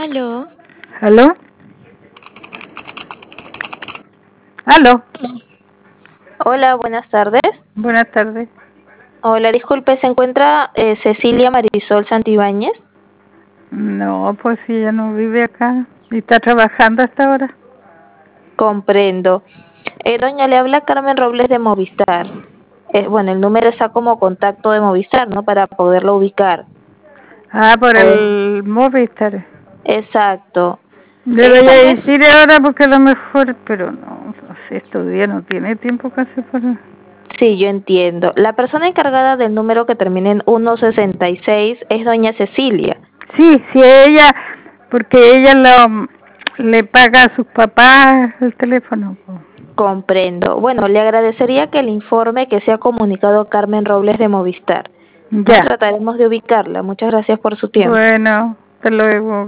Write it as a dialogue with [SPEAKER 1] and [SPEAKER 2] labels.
[SPEAKER 1] Aló.
[SPEAKER 2] ¿Aló? ¿Aló?
[SPEAKER 1] Hola, buenas tardes.
[SPEAKER 2] Buenas tardes.
[SPEAKER 1] Hola, disculpe, ¿se encuentra Cecilia Marisol Santibáñez?
[SPEAKER 2] No, pues ella no vive acá y está trabajando hasta ahora.
[SPEAKER 1] Comprendo. Doña, le habla Carmen Robles de Movistar. Bueno, el número está como contacto de Movistar, ¿no? Para poderlo ubicar.
[SPEAKER 2] Ah, por
[SPEAKER 1] Pues,
[SPEAKER 2] el Movistar.
[SPEAKER 1] exacto.
[SPEAKER 2] Le voy
[SPEAKER 1] Tal
[SPEAKER 2] a
[SPEAKER 1] vez,
[SPEAKER 2] decir ahora porque a lo mejor, pero no sé, estos días no tiene tiempo casi para...
[SPEAKER 1] sí, yo entiendo. La persona encargada del número que termina en 166 es doña Cecilia.
[SPEAKER 2] Sí, ella, porque ella le paga a sus papás el teléfono.
[SPEAKER 1] Comprendo. Bueno, le agradecería que le informe que se ha comunicado Carmen Robles de Movistar.
[SPEAKER 2] Ya.
[SPEAKER 1] Trataremos de ubicarla. Muchas gracias por su tiempo.
[SPEAKER 2] Bueno, hasta luego.